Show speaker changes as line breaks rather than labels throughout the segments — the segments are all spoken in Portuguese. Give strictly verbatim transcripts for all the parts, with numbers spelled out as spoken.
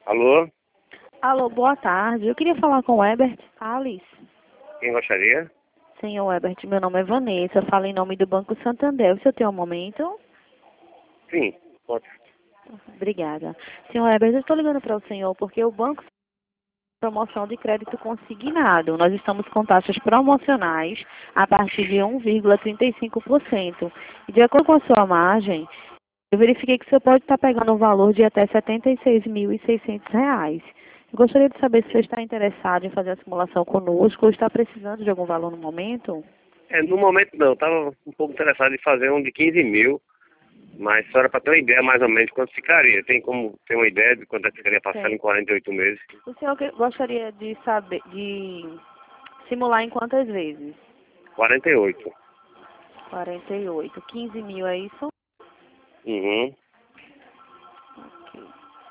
Alô?
Alô, boa tarde. Eu queria falar com o Herbert Alice.
Quem gostaria?
Senhor Herbert, meu nome é Vanessa. Eu falo em nome do Banco Santander. O senhor tem um momento?
Sim, pode.
Obrigada. Senhor Herbert, eu estou ligando para o senhor porque o banco tem promoção de crédito consignado. Nós estamos com taxas promocionais a partir de um vírgula trinta e cinco por cento. E de acordo com a sua margem, eu verifiquei que o senhor pode estar pegando um valor de até setenta e seis mil e seiscentos reais. Eu gostaria de saber se você está interessado em fazer a simulação conosco ou está precisando de algum valor no momento.
É, no momento não, eu estava um pouco interessado em fazer um de quinze mil, mas só era para ter uma ideia mais ou menos de quanto ficaria. Tem como ter uma ideia de quanto é que ficaria passando
Tem.
em quarenta e oito meses?
O senhor que- gostaria de saber, de simular em quantas vezes?
quarenta e oito.
quarenta e oito. quinze mil, é isso?
Uhum.
Ok.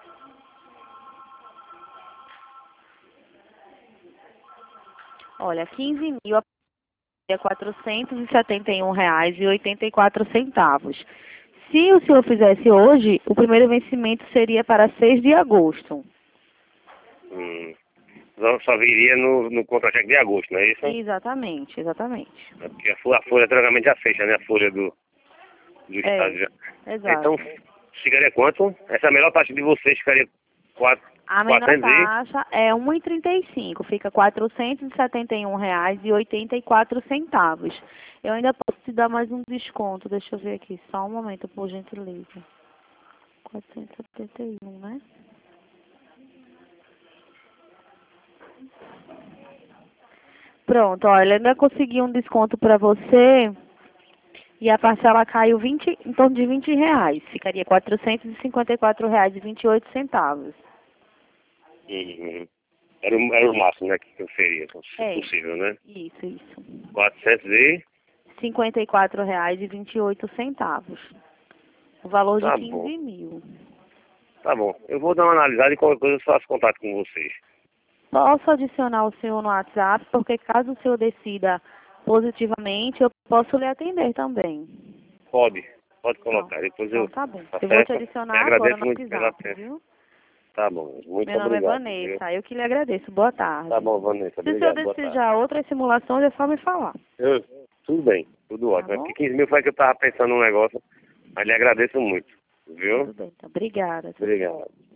Olha, quinze mil é quatrocentos e setenta e um reais e oitenta e quatro centavos. Se o senhor fizesse hoje, o primeiro vencimento seria para seis de agosto.
Hum. Só, só viria no, no contra-cheque de agosto, não é isso?
Exatamente, exatamente.
É porque a folha, a folha teoricamente já fecha, né? A folha do, do Estado
É,
já.
exato.
Então, ficaria quanto? Essa é a melhor taxa de vocês ficaria quatro,
A menor
quatrocentos e...
taxa é um e trinta e cinco, fica quatrocentos e setenta e um reais e oitenta e quatro centavos. Eu ainda posso te dar mais um desconto, deixa eu ver aqui, só um momento, por gentileza. quatrocentos e setenta e um, né? Pronto, olha, ainda consegui um desconto para você e a parcela caiu vinte, em torno de vinte reais. Ficaria quatrocentos e cinquenta e quatro reais e vinte e oito centavos.
Uhum. Era, o- era o máximo, né, que eu seria, se
É,
possível, né?
isso, isso.
quatrocentos e...
cinquenta e quatro reais e vinte e oito centavos. O valor de
Tá bom,
quinze mil.
tá bom. Eu vou dar uma analisada e qualquer coisa eu faço contato com vocês.
Posso adicionar o senhor no WhatsApp, porque caso o senhor decida positivamente, eu posso lhe atender também.
Pode, pode
Pronto.
colocar. Depois
Então
eu
tá bom. Eu vou te
acesso. Eu
adicionar agora
agradeço
no
muito pela
WhatsApp,
atenção.
viu?
Tá bom, muito
Meu nome é
obrigado, viu?
Vanessa. Eu que lhe agradeço. Boa
Tá
tarde.
bom, Vanessa,
Se o senhor
obrigado, boa tarde.
desejar outras simulações, é só me falar.
Eu, tudo bem, tudo
Tá
ótimo. É
bom?
porque quinze mil foi que eu tava pensando num negócio, mas lhe agradeço muito, viu?
Tudo bem. Então, obrigada. Tchau, tchau.
Obrigado.